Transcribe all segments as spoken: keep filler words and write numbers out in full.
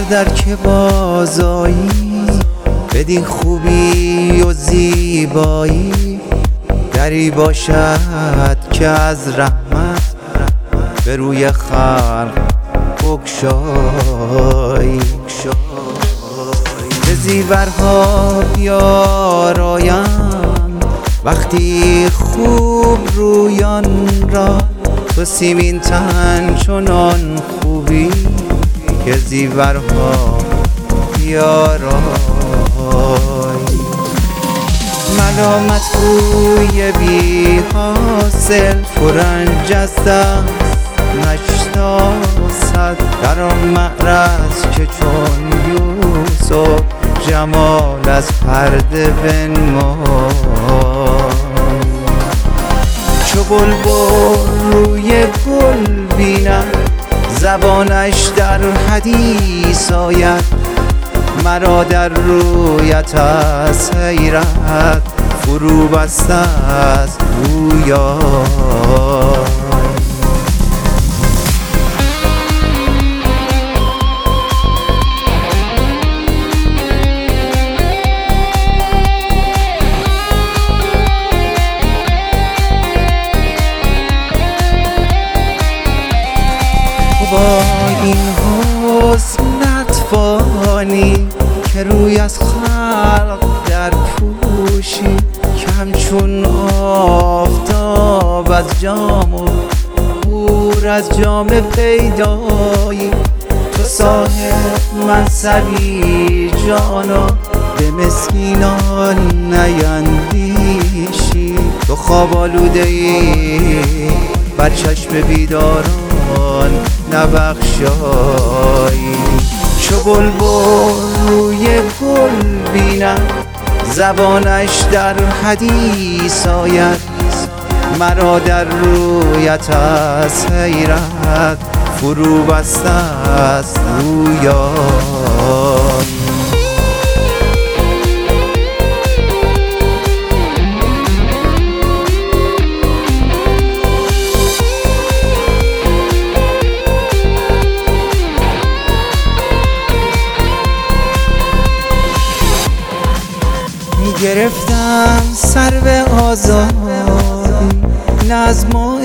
در که بازایی، بدین خوبی و زیبایی، دری باشد که از رحمت به روی خلق بگشایی. به زیورها بیارایند وقتی خوب رویان را، تو سیمین تن چنان خوبی که زیورها بیارایی. ملامت روی بی حاصل پرنج از دست نشناسد، در آن معرض که چون یوسف جمال از پرده بنمای. چو بلبل روی گل بیند زبانش در حدیث آید، مرا در رویت از حیرت فرو بسته است گویا. با این حسن نتوانی که روی از خلق در پوشی، که همچون آفتاب از جام و نور از جام پیدایی. تو صاحب منصبی جانا به مسکینان نیندیشی، تو خواب آلوده ای بر چشم بیداران نبخشایی. چو بلبل روی گل بیند زبانش در حدیث آید، مرا در رویت از حیرت فرو بسته است رویا. گرفتم سر به آزادی، نظمای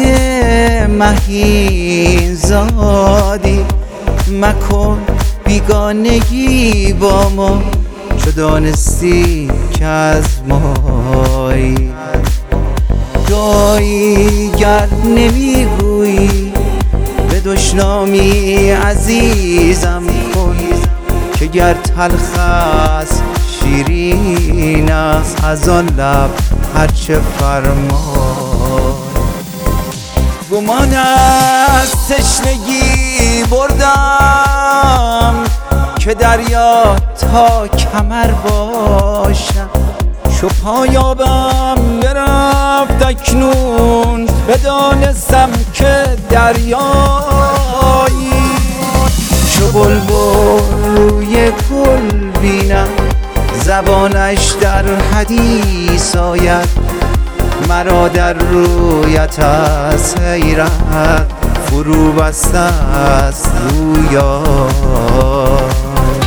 مهین زادی، مکن بیگانگی با ما چو دانستی که از مایی. دایی گر نمیگویی به دشنامی عزیزم کن، که گر تلخ است شیرین است از آن لب هرچه فرمای. گمان از تشنگی بردم که دریا تا کمر باشم، چو پایابم برفت اکنون بدانستم که دریایی. چو بلبل روی گل بینم زبانش در حدیث آید، مرا در رویت از حیرت فرو بسته است رویا.